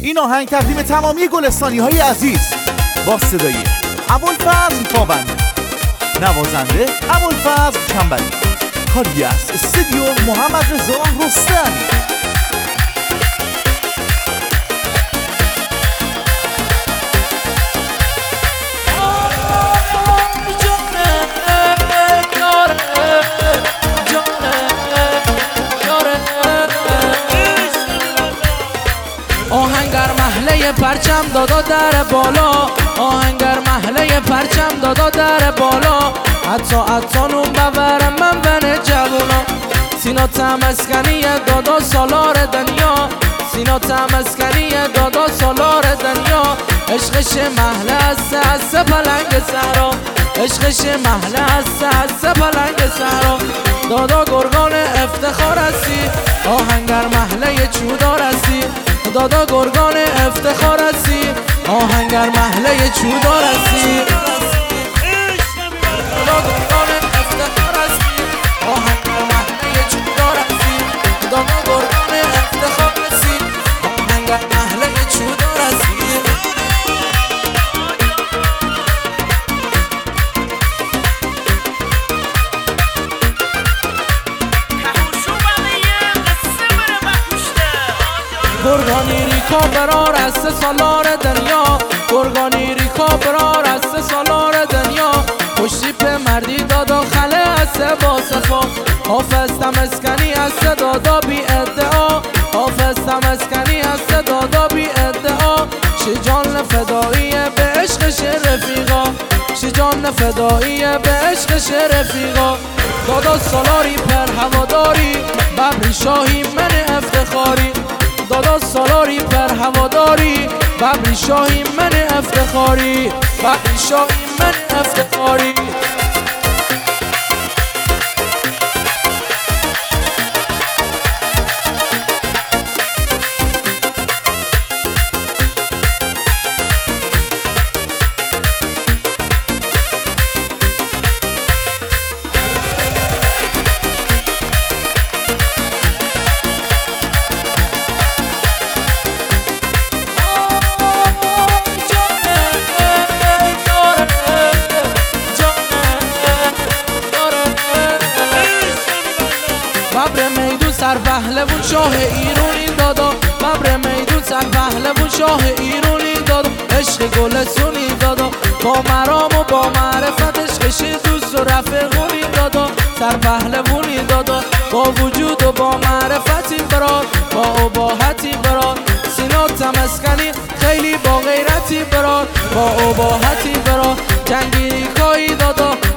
این آهنگ تقدیم تمامی گلستانی های عزیز با صدای ابوالفضل پابند، نوازنده ابوالفضل چنبلی، کاری از استودیو محمد رضا رستمی. آهنگر محله پرچم دادا در بالا، آهنگر محله پرچم دادا در بالا، حتی نون ببر من بن جوونا، سینا تمسکنی دادا سالار دنیا، سینا تمسکنی دادا سالار دنیا، عشقش محله است پلنگ سهرا، عشقش محله است پلنگ سهرا، دادا گرگان افتخار هستی، آهنگر محله چودار هستی، دادا گرگان افتخار هستی، آهنگر محله چودار هستی، دادا گرگان افتخار هستی، آهنگر محله چودار هستی، دادا گرگان افتخار هستی، آهنگر محله چودار هستی. گرگانی ریکا برار است سالار دنیا، گرگانی ریکا برار است سالار دنیا، خوشی به مردی دادا خله است با صفا، حافظ تمسکنی است دادا بی ادعا، حافظ تمسکنی است دادا بی ادعا، شجان فدایی به عشقش رفیقا، شجان فدایی به عشقش رفیقا، دادا سالاری پر هواداری، ببری شاهی من افتخاری، دادا سالاری پر هواداری، ببری شاهی من افتخاری، ببری شاهی من افتخاری. ببر میدون سر پهلوون شاه ایرونی دادا، ببر میدون سر پهلوون شاه ایرونی دادا، عشق گلستونی دادا، با مرام و با معرفتش عشق دوست و رفیقونی دادا، سر پهلوونی دادا، با وجود و با معرفتی برار، با اباحتی برار، سینا تمسکنی خیلی با غیرتی برار، با اباحتی برار، جنگی ریکایی دادا،